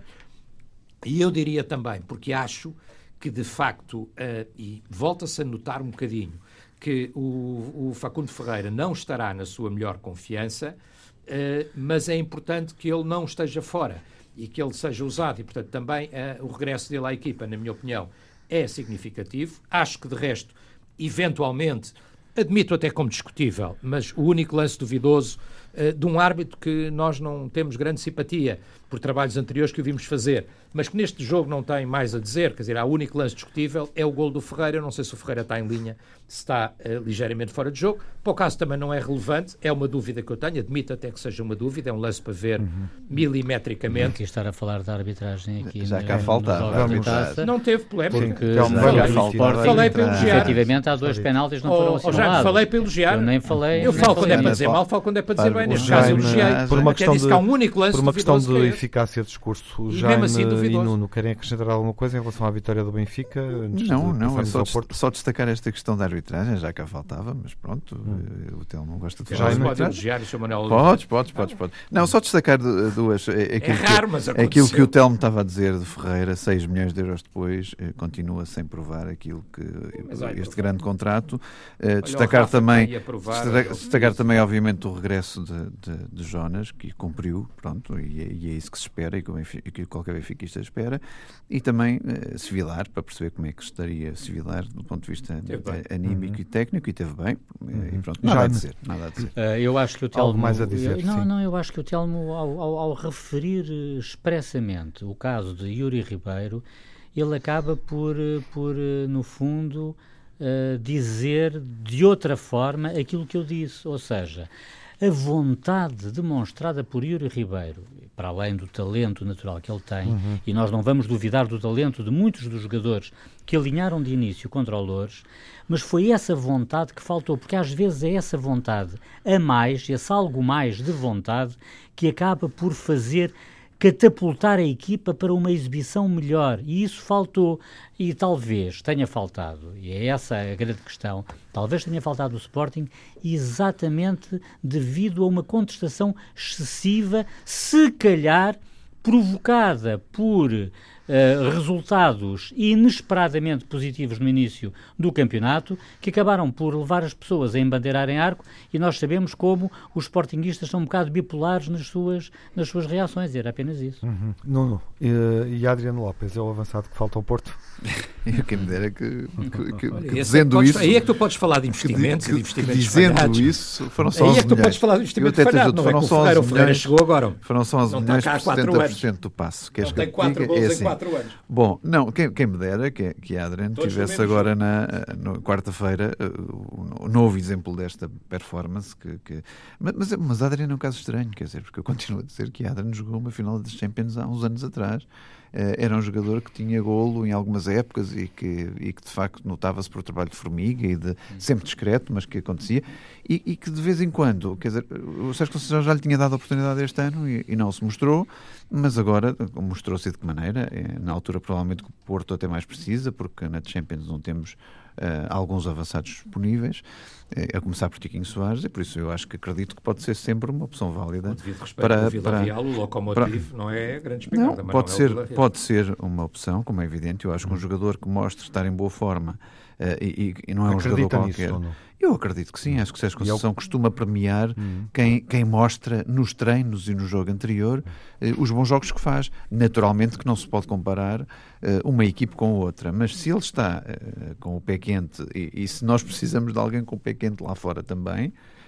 e eu diria também, porque acho que de facto, uh, e volta-se a notar um bocadinho, que o, o Facundo Ferreira não estará na sua melhor confiança, uh, mas é importante que ele não esteja fora e que ele seja usado, e portanto também uh, o regresso dele à equipa, na minha opinião, é significativo. Acho que de resto, eventualmente, admito até como discutível, mas o único lance duvidoso uh, de um árbitro que nós não temos grande simpatia por trabalhos anteriores que o vimos fazer, mas que neste jogo não tem mais a dizer, quer dizer, há o único lance discutível, é o golo do Ferreira. Eu não sei se o Ferreira está em linha, se está uh, ligeiramente fora de jogo. Para o caso também não é relevante, é uma dúvida que eu tenho, admito até que seja uma dúvida, é um lance para ver uhum. milimetricamente.
Aqui estar a falar da arbitragem aqui
já cá faltava.
Não teve polémica.
Porque falei, falei para elogiar. Efetivamente há dois penaltis não foram assinalados.
Já falei para elogiar.
Eu nem falei.
Eu falo quando é para dizer mal, falo quando é para dizer bem. Neste caso elogiei.
Por uma questão de,
há um único lance
por uma questão de
é
eficácia de discurso, o
e
Jaime
assim,
e Nuno querem acrescentar alguma coisa em relação à vitória do Benfica?
Não, não, é só, só destacar esta questão da arbitragem, já cá faltava, mas pronto, hum. o Telmo não gosta de falar.
Já pode elogiar, o Manuel.
Podes, podes, podes, podes. Não, só destacar duas.
É raro, mas aconteceu.
Aquilo que o Telmo estava a dizer de Ferreira, seis milhões de euros depois, continua sem provar aquilo que mas, olha, este grande contrato. Olha, destacar também, destacar, destacar também, obviamente, o regresso de, de, de Jonas, que cumpriu, pronto, e é, e é isso que se espera e que, o Benfica, que qualquer benfiquista espera, e também uh, Sevilar, para perceber como é que estaria Sevilar do ponto de vista anímico uhum. e técnico, e teve bem, uhum. e pronto, nada a dizer. Nada a dizer.
Uh, eu acho que o Telmo,
algo mais a dizer,
eu, não,
sim.
não, eu acho que o Telmo, ao, ao, ao referir expressamente o caso de Yuri Ribeiro, ele acaba por, por no fundo, uh, dizer de outra forma aquilo que eu disse, ou seja, a vontade demonstrada por Yuri Ribeiro, para além do talento natural que ele tem, uhum. e nós não vamos duvidar do talento de muitos dos jogadores que alinharam de início contra o Loures, mas foi essa vontade que faltou, porque às vezes é essa vontade a mais, esse algo mais de vontade, que acaba por fazer catapultar a equipa para uma exibição melhor, e isso faltou, e talvez tenha faltado, e é essa a grande questão, talvez tenha faltado o Sporting exatamente devido a uma contestação excessiva, se calhar provocada por Uh, resultados inesperadamente positivos no início do campeonato, que acabaram por levar as pessoas a embandeirarem arco, e nós sabemos como os sportinguistas são um bocado bipolares nas suas, nas suas reações, e era apenas isso.
Uhum. Nuno, e, e Adriano Lopes é o avançado que falta ao Porto?
Eu quem me dera que, que, que,
Olha,
que dizendo
podes,
isso...
Aí é que tu podes falar de investimentos
que,
e de investimentos
que dizendo
falhados.
isso, foram só
aí
os
é que tu
milhões.
podes falar de investimento falhado, não é que o Ferreira, o Ferreira chegou agora.
Foram só os milhões por setenta por cento do passo.
Não tem quatro gols
é
em
assim.
quatro anos.
Bom, não, quem, quem me dera que, que a Adriano Todos tivesse agora na, na quarta-feira uh, o novo exemplo desta performance. Que, que, mas, mas a Adriano é um caso estranho, quer dizer, porque eu continuo a dizer que a Adriano jogou uma final das Champions há uns anos atrás. Uh, era um jogador que tinha golo em algumas épocas e que, e que de facto notava-se por trabalho de formiga e de, sempre discreto, mas que acontecia, e, e que de vez em quando, quer dizer, o Sérgio Conceição já lhe tinha dado a oportunidade este ano e, e não se mostrou, mas agora mostrou-se de que maneira, é, na altura provavelmente que o Porto até mais precisa, porque na Champions não temos uh, alguns avançados disponíveis, a começar por Tiquinho Soares, e por isso eu acho que acredito que pode ser sempre uma opção válida.
Devido respeito para o Vila Real, o Locomotive não é grande espingarda, mas
pode
não
ser,
é o
pode ser uma opção, como é evidente. Eu acho que um jogador que mostre estar em boa forma uh, e, e não é um
Acredita
jogador qualquer.
Nisso,
eu acredito que sim, acho que o Sérgio Conceição
eu...
costuma premiar
hum.
quem, quem mostra nos treinos e no jogo anterior uh, os bons jogos que faz. Naturalmente que não se pode comparar uh, uma equipe com outra, mas se ele está uh, com o pé quente e, e se nós precisamos de alguém com o pé quente lá fora também,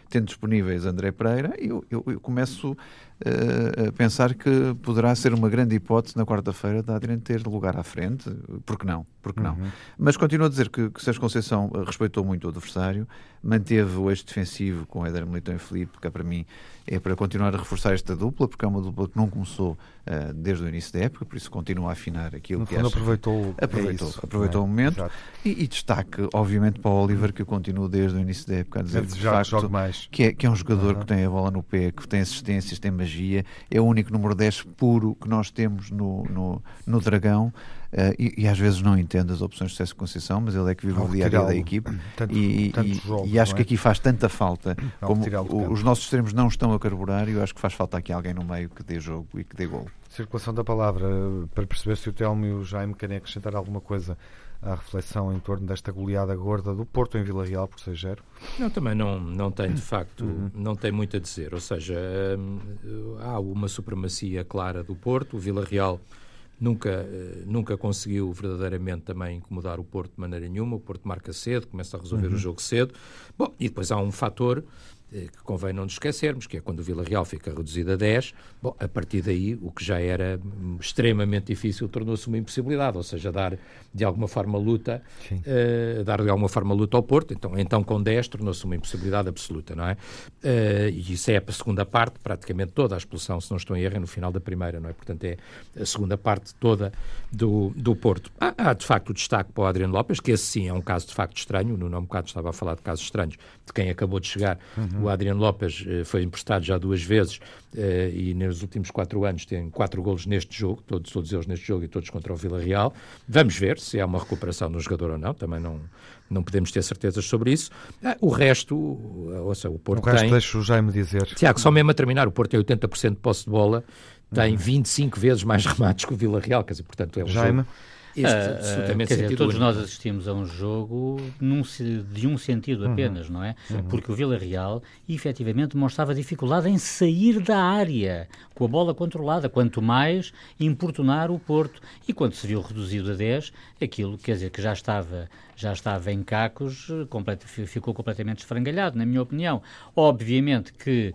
tendo disponíveis André Pereira, eu, eu, eu começo uh, a pensar que poderá ser uma grande hipótese na quarta-feira de Adriano ter lugar à frente. Por que não? Por que não? Uhum. Mas continuo a dizer que, que Sérgio Conceição respeitou muito o adversário, manteve o eixo defensivo com Éder Militão e Filipe, que para mim é para continuar a reforçar esta dupla, porque é uma dupla que não começou uh, desde o início da época, por isso continua a afinar aquilo
no
que
fundo,
acha.
aproveitou,
aproveitou,
é isso,
aproveitou
é?
o momento e, e destaque, obviamente, para o Oliver, que eu continuo desde o início da época a dizer que,
já
facto,
joga mais.
Que, é, que é um jogador
uhum.
que tem a bola no pé, que tem assistências, tem magia, é o único número dez puro que nós temos no, no, no Dragão. Uh, e, e às vezes não entendo as opções de Sérgio Conceição, mas ele é que vive o dia a dia da equipe
tanto,
e,
tanto
e,
jogos,
e acho
é?
que aqui faz tanta falta,
ao
como o, os nossos extremos não estão a carburar, e eu acho que faz falta aqui alguém no meio que dê jogo e que dê gol.
Circulação da palavra, para perceber se o Telmo e o Jaime querem acrescentar alguma coisa à reflexão em torno desta goleada gorda do Porto em Vila Real por seis zero.
Não, também não, não tem de facto, uhum. não tem muito a dizer, ou seja, hum, há uma supremacia clara do Porto, o Vila Real Nunca, nunca conseguiu verdadeiramente também incomodar o Porto de maneira nenhuma. O Porto marca cedo, começa a resolver uhum. o jogo cedo. Bom, e depois há um fator que convém não nos esquecermos, que é quando o Vila Real fica reduzido a dez, bom, a partir daí o que já era extremamente difícil tornou-se uma impossibilidade, ou seja, dar de alguma forma luta, uh, dar de alguma forma luta ao Porto, então, então com dez tornou-se uma impossibilidade absoluta, não é? Uh, e isso é a segunda parte, praticamente toda a expulsão, se não estou em erro, é no final da primeira, não é? Portanto, é a segunda parte toda do, do Porto. Há, há, de facto, o destaque para o Adriano Lopes, que esse sim é um caso de facto estranho, o Nuno há um bocado estava a falar de casos estranhos, de quem acabou de chegar. Uhum. O Adriano Lopes uh, foi emprestado já duas vezes uh, e nos últimos quatro anos tem quatro golos neste jogo, todos, todos eles neste jogo e todos contra o Vila Real. Vamos ver se há uma recuperação no jogador ou não, também não, não podemos ter certezas sobre isso. Uh, o resto, uh, ou seja, o Porto
o resto
tem...
deixo o Jaime dizer.
Tiago, só mesmo a terminar, o Porto tem oitenta por cento de posse de bola, tem uhum. vinte e cinco vezes mais remates que o Vila Real, quer dizer, portanto é um
Jaime.
jogo... Este,
uh, quer dizer, todos único. Nós assistimos a um jogo num, de um sentido apenas, uhum. não é? Uhum. Porque o Vila Real efetivamente mostrava dificuldade em sair da área com a bola controlada, quanto mais importunar o Porto. E quando se viu reduzido a dez, aquilo, quer dizer, que já estava, já estava em cacos, complet, ficou completamente esfrangalhado, na minha opinião. Obviamente que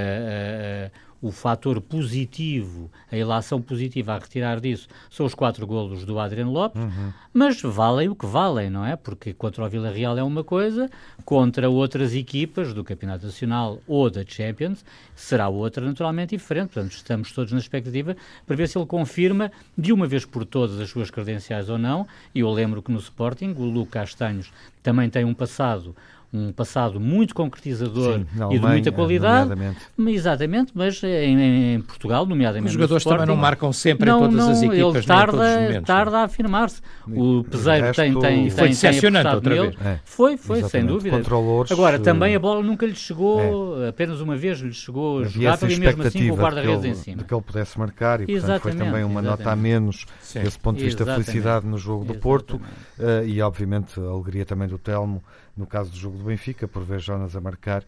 uh, uh, o fator positivo, a ilação positiva a retirar disso, são os quatro golos do Adriano Lopes, uhum. mas valem o que valem, não é? Porque contra o Vila Real é uma coisa, contra outras equipas do Campeonato Nacional ou da Champions, será outra naturalmente diferente. Portanto, estamos todos na expectativa para ver se ele confirma de uma vez por todas as suas credenciais ou não. E eu lembro que no Sporting, o Luca Castanhos também tem um passado um passado muito concretizador. Sim, e Alemanha, de muita qualidade, exatamente, mas em, em Portugal, nomeadamente os
jogadores
no Sporting,
também não marcam sempre
não,
em todas
não,
as equipas,
ele tarda,
nem em todos os momentos,
tarda a afirmar-se. O Peseiro
resto,
tem, tem,
foi
tem,
decepcionante
tem
outra
nele.
vez.
É,
foi, foi, sem dúvida.
Controlores,
agora, também a bola nunca lhe chegou, é. apenas uma vez lhe chegou a jogar, e mesmo assim com o guarda-redes em cima.
De que ele pudesse marcar, e portanto
exatamente,
foi também uma
exatamente.
nota a menos, Sim. desse ponto de vista,
exatamente.
felicidade no jogo do
exatamente.
Porto, uh, e obviamente a alegria também do Telmo, no caso do jogo do Benfica, por ver Jonas a marcar.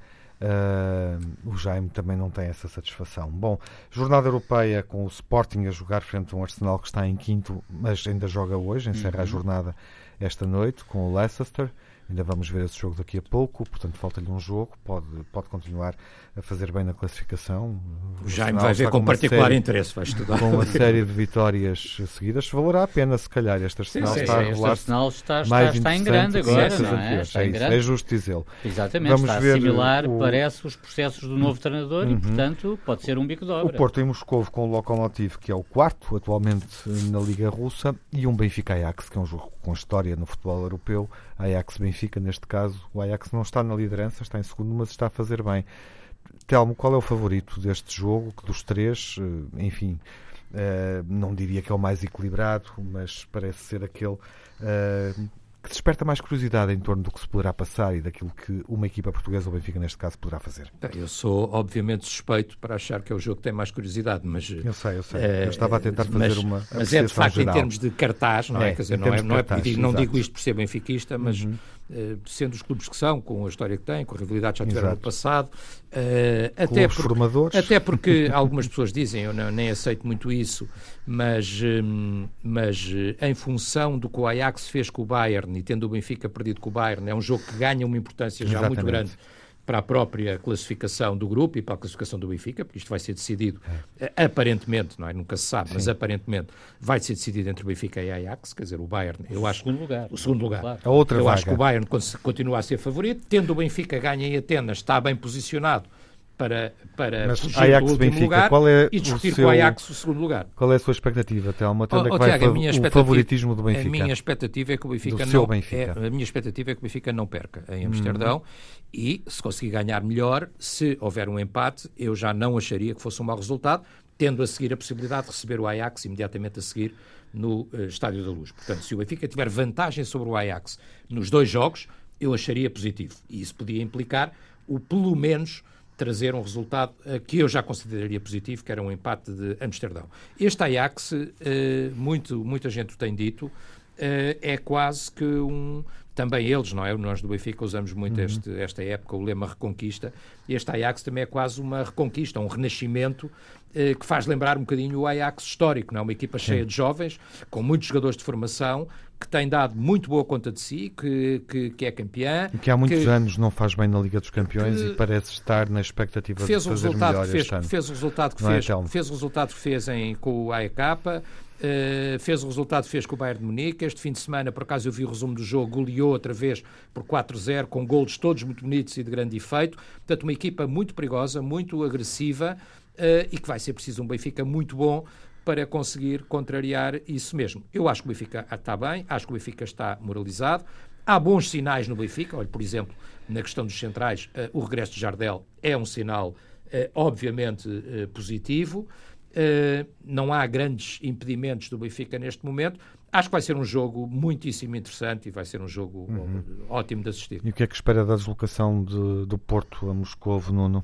Uh, o Jaime também não tem essa satisfação. Bom, jornada europeia com o Sporting a jogar frente a um Arsenal que está em quinto, mas ainda joga hoje, encerra uhum. a jornada esta noite com o Leicester. Ainda vamos ver esse jogo daqui a pouco, portanto falta-lhe um jogo, pode, pode continuar a fazer bem na classificação.
O Jaime vai ver com, com particular série, interesse, vai estudar.
Com uma série de vitórias seguidas, valerá a pena se calhar. Este Arsenal
sim,
está
sim,
a revelar
este Arsenal está, está, está em grande agora, sim, não é? Está
é,
em
isso,
grande.
É justo dizê-lo.
Exatamente,
vamos
está a assimilar, o... parece, os processos do novo treinador uhum. e, portanto, pode ser um bico de obra.
O Porto em Moscovo com o Lokomotiv, que é o quarto atualmente na Liga Russa, e um Benfica-Ajax, que é um jogo com história no futebol europeu. Ajax-Benfica, neste caso, o Ajax não está na liderança, está em segundo, mas está a fazer bem. Telmo, qual é o favorito deste jogo, que dos três, enfim, não diria que é o mais equilibrado, mas parece ser aquele que desperta mais curiosidade em torno do que se poderá passar e daquilo que uma equipa portuguesa ou Benfica, neste caso, poderá fazer?
Eu sou, obviamente, suspeito para achar que é o jogo que tem mais curiosidade, mas...
Eu sei, eu sei. É, eu estava a tentar fazer
mas,
uma
Mas é, de facto,
geral.
em termos de cartaz, não é? é Quer dizer, não, é, não, cartaz, é, não digo isto por ser benfiquista, mas... Uhum. Uh, sendo os clubes que são, com a história que têm, com a rivalidade que já tiveram Exato. no passado, uh, até, por,
formadores.
até porque algumas pessoas dizem, eu não, nem aceito muito isso, mas, um, mas uh, em função do que o Ajax fez com o Bayern e tendo o Benfica perdido com o Bayern, é um jogo que ganha uma importância já Exatamente. muito grande para a própria classificação do grupo e para a classificação do Benfica, porque isto vai ser decidido, é. aparentemente, não é? Nunca se sabe, Sim. mas aparentemente vai ser decidido entre o Benfica e a Ajax, quer dizer, o Bayern, eu
o
acho...
Segundo lugar.
O segundo lugar.
Claro.
A outra
eu
vaga.
acho que o Bayern continua a ser favorito, tendo o Benfica ganha em Atenas, está bem posicionado para, para
mas
fugir
Ajax,
do último
Benfica,
lugar
qual é
e discutir
o seu...
com o Ajax o segundo lugar.
Qual é a sua expectativa, Telma? Até onde
oh,
é que vai
Tiago,
fa- o favoritismo do Benfica?
A minha expectativa é que o Benfica
do
não...
Benfica.
É, a minha expectativa é que o Benfica não perca em Amsterdão hum. e, se conseguir ganhar melhor, se houver um empate, eu já não acharia que fosse um mau resultado, tendo a seguir a possibilidade de receber o Ajax imediatamente a seguir no uh, Estádio da Luz. Portanto, se o Benfica tiver vantagem sobre o Ajax nos dois jogos, eu acharia positivo. E isso podia implicar o, pelo menos, trazer um resultado uh, que eu já consideraria positivo, que era um empate de Amsterdão. Este Ajax, uh, muito, muita gente o tem dito, uh, é quase que um... Também eles, não é? Nós do Benfica usamos muito uhum. este, esta época o lema Reconquista. Este Ajax também é quase uma reconquista, um renascimento eh, que faz lembrar um bocadinho o Ajax histórico, não é? Uma equipa Sim. cheia de jovens, com muitos jogadores de formação, que tem dado muito boa conta de si, que, que, que é campeã.
Que há muitos
que,
anos não faz bem na Liga dos Campeões e parece estar na expectativa
fez
de fazer
o resultado
melhor
que fez,
este ano.
Fez o resultado que
não
fez,
é,
fez o resultado que fez em, com o A E K. Uh, fez o resultado que fez com o Bayern de Munique. Este fim de semana, por acaso, eu vi o resumo do jogo, goleou outra vez por quatro a zero, com golos todos muito bonitos e de grande efeito. Portanto, uma equipa muito perigosa, muito agressiva uh, e que vai ser preciso um Benfica muito bom para conseguir contrariar isso mesmo. Eu acho que o Benfica está bem, acho que o Benfica está moralizado. Há bons sinais no Benfica. Olha, por exemplo, na questão dos centrais, uh, o regresso de Jardel é um sinal, uh, obviamente, uh, positivo. Uh, não há grandes impedimentos do Benfica neste momento. Acho que vai ser um jogo muitíssimo interessante e vai ser um jogo uhum. ótimo de assistir.
E o que é que espera da deslocação de, do Porto a Moscovo, Nuno?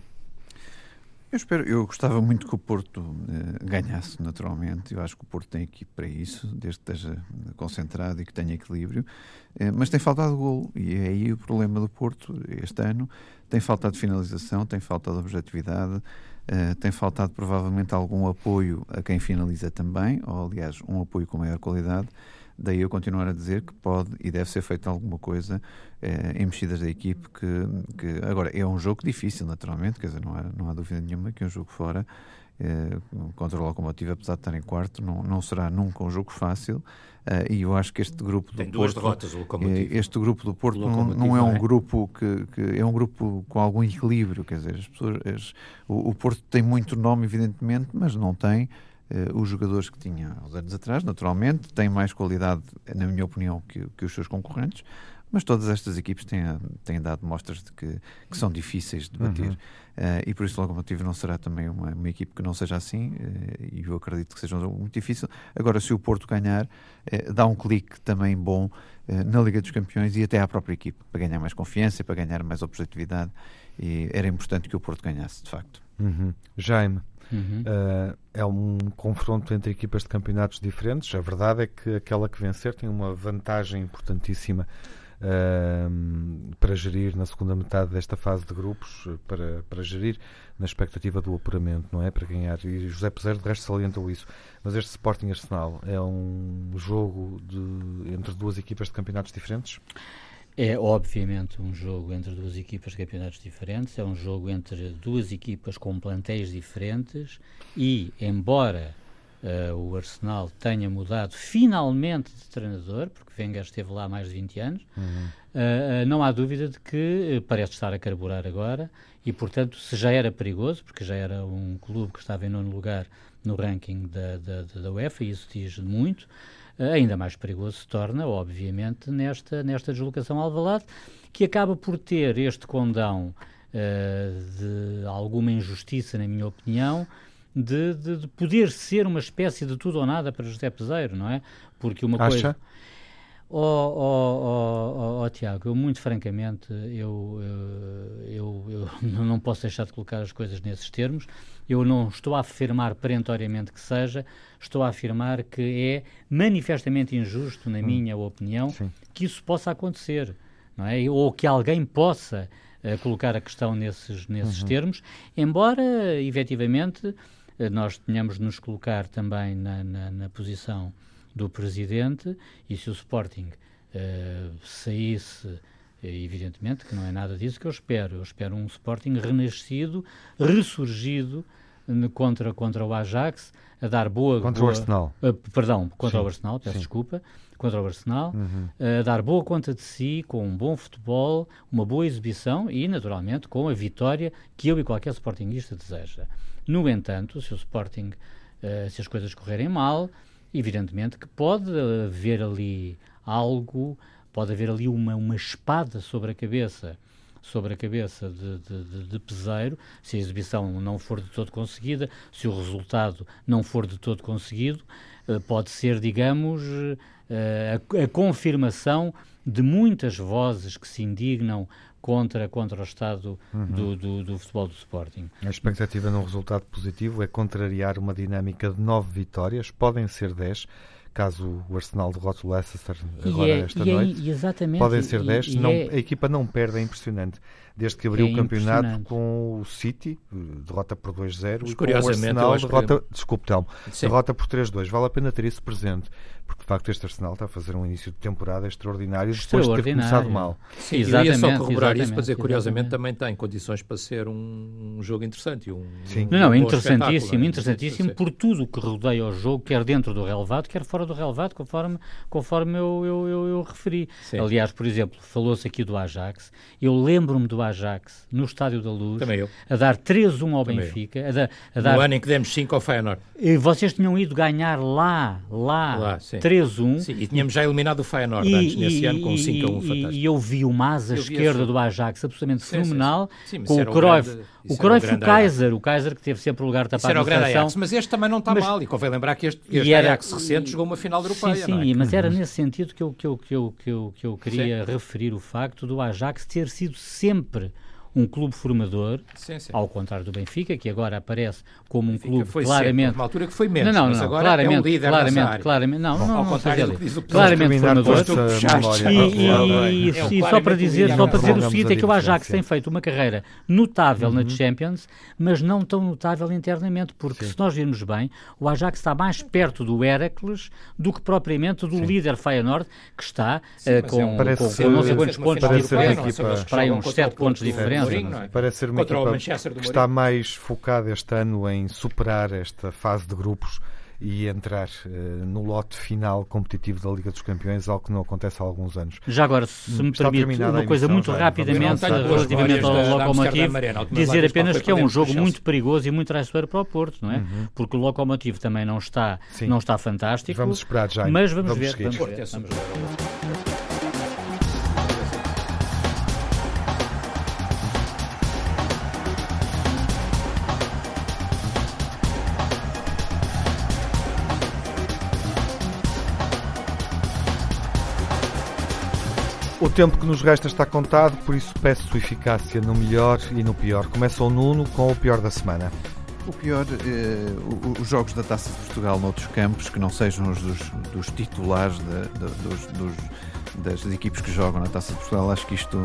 Eu espero, eu gostava muito que o Porto eh, ganhasse, naturalmente. Eu acho que o Porto tem equipe para isso, desde que esteja concentrado e que tenha equilíbrio. Eh, mas tem faltado golo, e é aí o problema do Porto este ano. Tem faltado finalização, tem faltado objetividade, eh, tem faltado provavelmente algum apoio a quem finaliza também, ou aliás, um apoio com maior qualidade. Daí eu continuar a dizer que pode e deve ser feita alguma coisa eh, em mexidas da equipe que, que... Agora, é um jogo difícil, naturalmente, quer dizer, não há, não há dúvida nenhuma que um jogo fora eh, contra o Locomotive, apesar de estar em quarto, não, não será nunca um jogo fácil. Uh, e eu acho que este grupo do
Tem duas
Porto,
derrotas, o Locomotive.
Este grupo do Porto não, não é um grupo que, que é um grupo com algum equilíbrio, quer dizer, as pessoas, as, o, o Porto tem muito nome, evidentemente, mas não tem Uh, os jogadores que tinha há uns anos atrás, naturalmente, têm mais qualidade, na minha opinião, que, que os seus concorrentes, mas todas estas equipes têm, têm dado mostras de que, que são difíceis de bater. Uhum. Uh, e por isso o Locomotive não será também uma, uma equipe que não seja assim, uh, e eu acredito que seja um jogo muito difícil. Agora, se o Porto ganhar, uh, dá um clique também bom uh, na Liga dos Campeões e até à própria equipe, para ganhar mais confiança, para ganhar mais objetividade, e era importante que o Porto ganhasse, de facto.
Uhum. Jaime.
Uhum.
Uh, é um confronto entre equipas de campeonatos diferentes. A verdade é que aquela que vencer tem uma vantagem importantíssima uh, para gerir na segunda metade desta fase de grupos, para, para gerir na expectativa do apuramento, não é? Para ganhar. E José Peseiro de resto salientou isso. Mas este Sporting Arsenal é um jogo de, entre duas equipas de campeonatos diferentes?
É obviamente um jogo entre duas equipas de campeonatos diferentes, é um jogo entre duas equipas com plantéis diferentes e, embora uh, o Arsenal tenha mudado finalmente de treinador, porque Wenger esteve lá há mais de vinte anos, uhum. uh, não há dúvida de que uh, parece estar a carburar agora e, portanto, se já era perigoso, porque já era um clube que estava em nono lugar no ranking da, da, da UEFA, e isso diz muito, ainda mais perigoso se torna, obviamente, nesta, nesta deslocação ao Alvalade, que acaba por ter este condão uh, de alguma injustiça, na minha opinião, de, de, de poder ser uma espécie de tudo ou nada para José Peseiro, não é? Porque uma
Acha?
coisa... Oh, oh, oh, oh, oh, Tiago, eu muito francamente, eu, eu, eu, eu não posso deixar de colocar as coisas nesses termos. Eu não estou a afirmar perentoriamente que seja, estou a afirmar que é manifestamente injusto, na hum. minha opinião, Sim. que isso possa acontecer, não é? Ou que alguém possa uh, colocar a questão nesses, nesses uhum. termos, embora, efetivamente, uh, nós tenhamos de nos colocar também na, na, na posição do Presidente, e se o Sporting uh, saísse Evidentemente que não é nada disso que eu espero. Eu espero um Sporting renascido, ressurgido contra, contra o Ajax, a dar boa...
Contra
boa,
o Arsenal.
Uh, perdão, contra
Sim.
o Arsenal, peço
Sim.
desculpa. Contra o Arsenal,
Uhum.
a dar boa conta de si, com um bom futebol, uma boa exibição e, naturalmente, com a vitória que eu e qualquer sportinguista deseja. No entanto, se o Sporting, uh, se as coisas correrem mal, evidentemente que pode haver ali algo, pode haver ali uma, uma espada sobre a cabeça, sobre a cabeça de, de, de, de Peseiro, se a exibição não for de todo conseguida, se o resultado não for de todo conseguido, uh, pode ser, digamos... Uh, a, a confirmação de muitas vozes que se indignam contra, contra o estado uhum. do, do, do futebol do Sporting.
A expectativa num resultado positivo é contrariar uma dinâmica de nove vitórias, podem ser dez, caso o Arsenal derrote o Leicester agora
é,
esta
e
noite.
É, exatamente.
Podem ser dez,
e,
não,
e é,
a equipa não perde, é impressionante. Desde que abriu
é
o campeonato com o City, derrota por dois a zero,
Mas,
e com o Arsenal, derrota, que... desculpe, Telmo, derrota por três a dois. Vale a pena ter isso presente, porque de facto este Arsenal está a fazer um início de temporada extraordinário,
extraordinário.
depois de ter começado mal.
Sim, exatamente, eu ia só corroborar isso para dizer, curiosamente, também tem condições para ser um, um jogo interessante. Um,
Sim.
Um
não, não,
um
interessantíssimo, interessantíssimo por tudo o que rodeia o jogo, quer dentro do relevado, quer fora do relevado, conforme, conforme eu, eu, eu, eu referi. Sim. Aliás, por exemplo, falou-se aqui do Ajax, eu lembro-me do Ajax no Estádio da Luz, a dar três a um ao Também Benfica. A da, a dar...
No ano em que demos cinco ao Feyenoord.
E vocês tinham ido ganhar lá, lá, lá três a um.
Sim, e tínhamos já eliminado o Feyenoord e, antes, e, nesse e, ano, com um cinco a um fantástico.
E eu vi uma asa esquerda do Ajax absolutamente sim, fenomenal,
sim, sim. Sim,
com o Cruyff, o Cruyff e o Kaiser, o Kaiser que teve sempre o lugar tapado
na
seleção.
Ajax, mas este também não está mas, mal, e convém lembrar que este, este
era,
Ajax recente jogou uma final europeia.
Sim, sim,
não é?
mas era nesse sentido que eu, que eu, que eu, que eu, que eu queria sim. referir o facto do Ajax ter sido sempre um clube formador, sim, sim. ao contrário do Benfica, que agora aparece como um Benfica clube
foi
claramente...
Uma altura que foi menos,
não, não,
mas
não,
agora
claramente,
é um líder
claramente, claramente, não,
Bom,
não,
ao
não,
contrário
não
do que diz o
claramente formador.
E,
e, e, é e só para dizer, só para dizer o seguinte, é que o Ajax tem feito uma carreira notável uhum. na Champions, mas não tão notável internamente, porque sim. se nós virmos bem, o Ajax está mais perto do Héracles do que propriamente do sim. líder Feyenoord, que está sim, uh, com, é um, com, com não sei quantos pontos de diferença, para aí uns sete pontos de diferença.
Parece ser uma equipa que está mais focada este ano em superar esta fase de grupos e entrar uh, no lote final competitivo da Liga dos Campeões, algo que não acontece há alguns anos.
Já agora, se me permite, uma coisa muito já, rapidamente relativamente ao Lokomotiv, dizer apenas que é um jogo muito perigoso e muito traiçoeiro para o Porto, não é? Uhum. Porque o Lokomotiv também não está, não está fantástico.
Vamos esperar já.
Mas vamos, vamos ver.
Vamos
ver, vamos ver.
O tempo que nos resta está contado, por isso peço sua eficácia no melhor e no pior. Começa o Nuno com o pior da semana.
O pior, eh, os jogos da Taça de Portugal noutros campos, que não sejam os dos, dos titulares de, de, dos, dos, das equipes que jogam na Taça de Portugal, acho que isto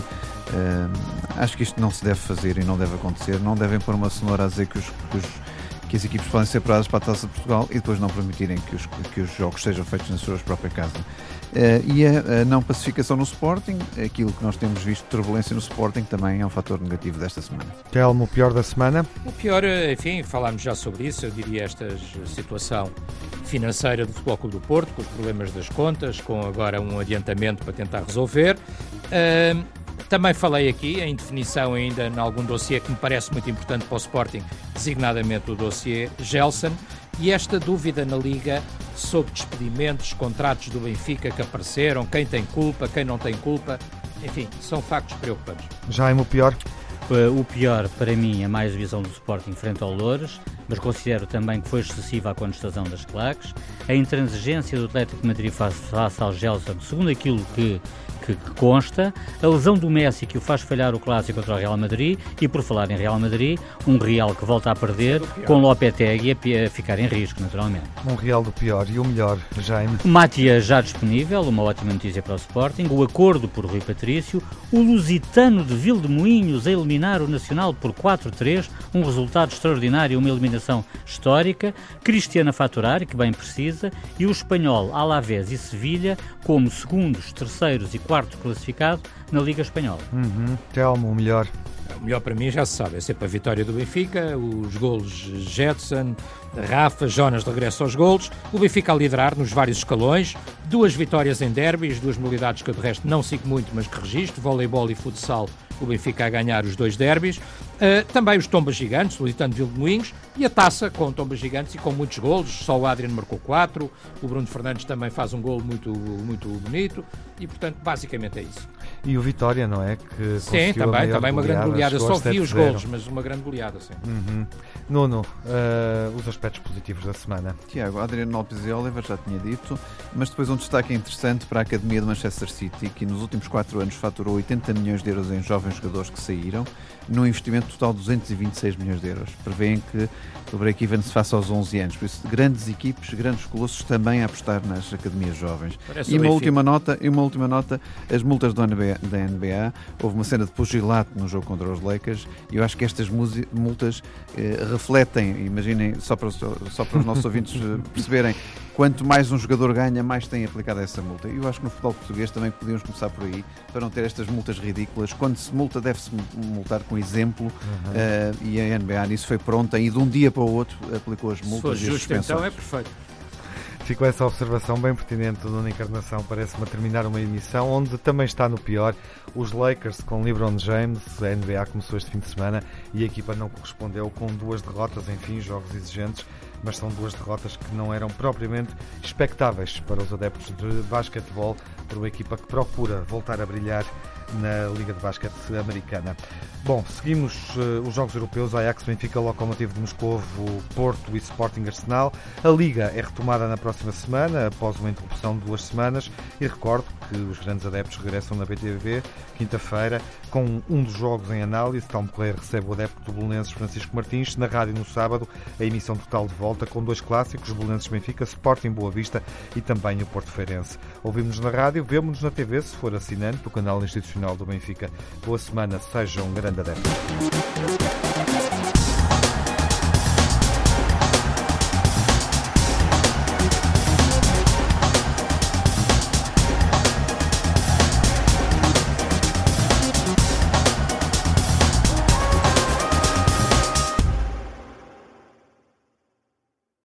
eh, acho que isto não se deve fazer e não deve acontecer. Não devem pôr uma cenoura a dizer que os, que os que as equipes podem ser apuradas para a Taça de Portugal e depois não permitirem que os, que os jogos sejam feitos na sua própria casa. Uh, e a, a não pacificação no Sporting, aquilo que nós temos visto de turbulência no Sporting, também é um fator negativo desta semana.
Telmo, o pior da semana?
O pior, enfim, falámos já sobre isso, eu diria esta situação financeira do Futebol Clube do Porto, com os problemas das contas, com agora um adiantamento para tentar resolver. Uh, Também falei aqui, em definição ainda, em algum dossiê que me parece muito importante para o Sporting, designadamente o dossiê Gelson, e esta dúvida na Liga sobre despedimentos, contratos do Benfica que apareceram, quem tem culpa, quem não tem culpa, enfim, são factos preocupantes.
Jaime, o pior?
O pior, para mim, é mais a exibição do Sporting frente ao Loures, mas considero também que foi excessiva a contestação das claques, a intransigência do Atlético de Madrid face, face ao Gelson, segundo aquilo que Que, que consta, a lesão do Messi que o faz falhar o clássico contra o Real Madrid e, por falar em Real Madrid, um Real que volta a perder com Lopetegui a, a ficar em risco, naturalmente.
Um Real do pior e o melhor, Jaime?
Matias já disponível, uma ótima notícia para o Sporting, o acordo por Rui Patrício, o Lusitano de Vildemoinhos a eliminar o Nacional por quatro a três, um resultado extraordinário, uma eliminação histórica, Cristiano a faturar, que bem precisa, e o Espanhol, Alavés e Sevilha como segundos, terceiros e quartos quarto classificado na Liga Espanhola.
Uhum. Telmo, o melhor.
O melhor para mim já se sabe, é sempre a vitória do Benfica, os golos Jetson, Rafa, Jonas de regresso aos golos, o Benfica a liderar nos vários escalões, duas vitórias em derbys, duas modalidades que eu de resto não sigo muito, mas que registro, voleibol e futsal, o Benfica a ganhar os dois derbys, uh, também os Tombas Gigantes, Lusitano de Vilmoinhos, e a taça com Tombas Gigantes e com muitos golos, só o Adriano marcou quatro, o Bruno Fernandes também faz um golo muito, muito bonito, e portanto basicamente é isso.
E o Vitória, não é? Que
sim, também, também uma grande goleada, só vi os golos, mas uma grande goleada, sim.
Uhum. Nuno, uh, os aspectos positivos da semana.
Tiago, Adriano Lopes e Oliver, já tinha dito, mas depois um destaque interessante para a Academia de Manchester City, que nos últimos quatro anos faturou oitenta milhões de euros em jovens jogadores que saíram, num investimento total de duzentos e vinte e seis milhões de euros. Prevêem que o break-even se faça aos onze anos, por isso grandes equipes, grandes colossos também a apostar nas academias jovens.
Parece
E uma última nota, e uma última nota, as multas da N B A, houve uma cena de pugilato no jogo contra os Lakers, e eu acho que estas multas eh, refletem, imaginem, só para, só para os nossos ouvintes perceberem, quanto mais um jogador ganha, mais tem aplicado essa multa. E eu acho que no futebol português também podíamos começar por aí, para não ter estas multas ridículas. Quando se multa, deve-se multar com exemplo, uhum. uh, e a N B A nisso foi pronta, e de um dia para o outro aplicou as multas
Se for
e as
justo,
suspensões.
então é perfeito.
Ficou essa observação bem pertinente do Nuno Encarnação, parece-me a terminar uma emissão onde também está no pior os Lakers com LeBron James. A N B A começou este fim de semana e a equipa não correspondeu, com duas derrotas, enfim, jogos exigentes, mas são duas derrotas que não eram propriamente expectáveis para os adeptos de basquetebol, por uma equipa que procura voltar a brilhar na Liga de Basquete Americana. Bom, seguimos uh, os jogos europeus, Ajax, Benfica, Lokomotiv de Moscovo, Porto e Sporting Arsenal. A Liga é retomada na próxima semana, após uma interrupção de duas semanas, e recordo que os grandes adeptos regressam na B T V, quinta-feira, com um dos jogos em análise. Telmo Correia recebe o adepto do Belenenses, Francisco Martins. Na rádio, no sábado, a emissão total de volta, com dois clássicos, Belenenses-Benfica, Sporting Boa Vista e também o Porto Feirense. Ouvimos-nos na rádio, vemo-nos na T V, se for assinante do canal institucional do Benfica. Boa semana, seja um grande adepto.